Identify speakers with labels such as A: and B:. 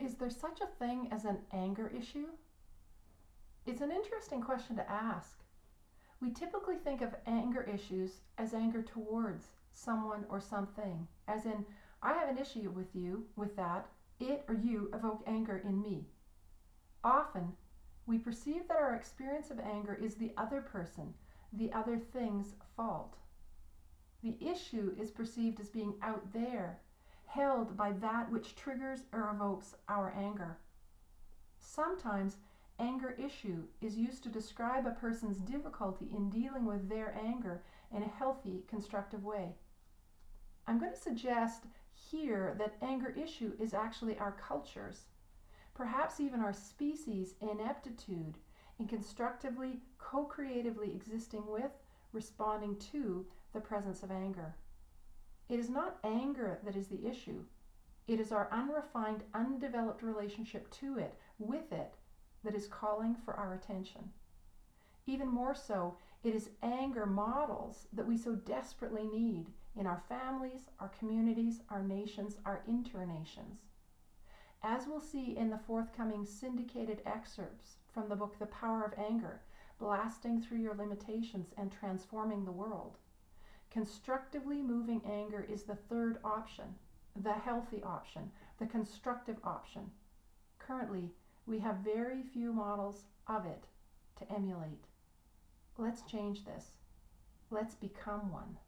A: Is there such a thing as an anger issue? It's an interesting question to ask. We typically think of anger issues as anger towards someone or something, as in, I have an issue with you, with that, it or you evoke anger in me. Often, we perceive that our experience of anger is the other person, the other thing's fault. The issue is perceived as being out there, held by that which triggers or evokes our anger. Sometimes, anger issue is used to describe a person's difficulty in dealing with their anger in a healthy, constructive way. I'm going to suggest here that anger issue is actually our culture's, perhaps even our species' ineptitude in constructively, co-creatively existing with, responding to the presence of anger. It is not anger that is the issue. It is our unrefined, undeveloped relationship to it, with it, that is calling for our attention. Even more so, it is anger models that we so desperately need in our families, our communities, our nations, our internations. As we'll see in the forthcoming syndicated excerpts from the book The Power of Anger, Blasting Through Your Limitations and Transforming the World, constructively moving anger is the third option, the healthy option, the constructive option. Currently, we have very few models of it to emulate. Let's change this. Let's become one.